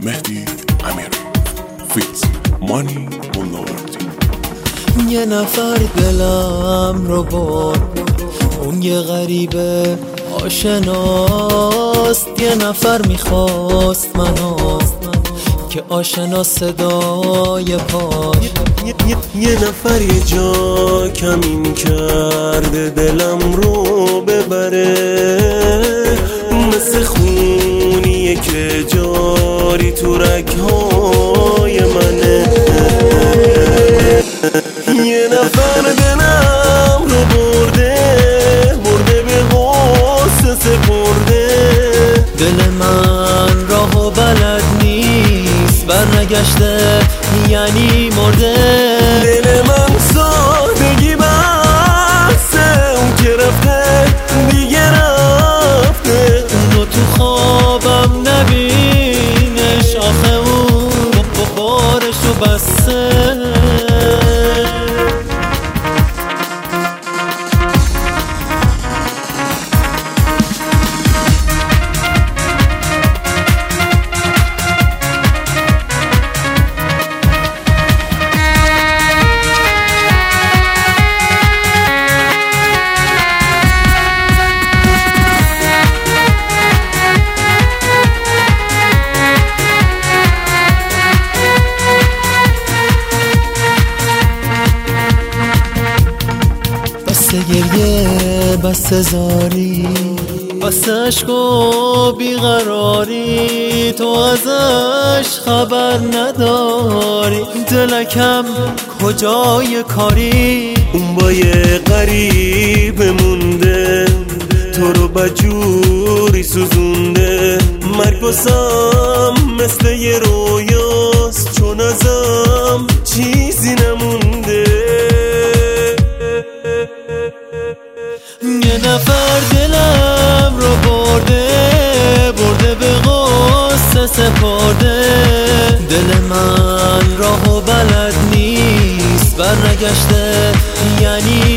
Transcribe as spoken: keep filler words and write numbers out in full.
مهدی امیر فیت مانی ملاوردی. یه نفر دلم رو برد، اون یه غریبه آشناست. یه نفر میخواست منو که آشنا صدای پاش. یه, یه, یه نفر یه جا کمین کرده دلم رو ببره، مثل خونیه که جاری تو رگهای منه. یه نفر دلم رو برده برده به غصه سپرده. دل من راهو بلد نیست، برنگشته یعنی مرده. دل من سادگی بسته، اون که رفته دیگه رفته. اونو تو خوابم نبینش، آخه اون بارشو بسته. بس گریه بس زاری، بس عشق و بیقراری، تو ازش خبر نداری. دلکم کجای کاری؟ اون با یه غریب مونده، تو رو بجوری سوزونده. مرگ باسم مثل یه رویاست، چون ازم چیزی نمونده. یه نفر دلم رو برده برده به غصه سپرده. دل من راهو بلد نیست، برنگشته یعنی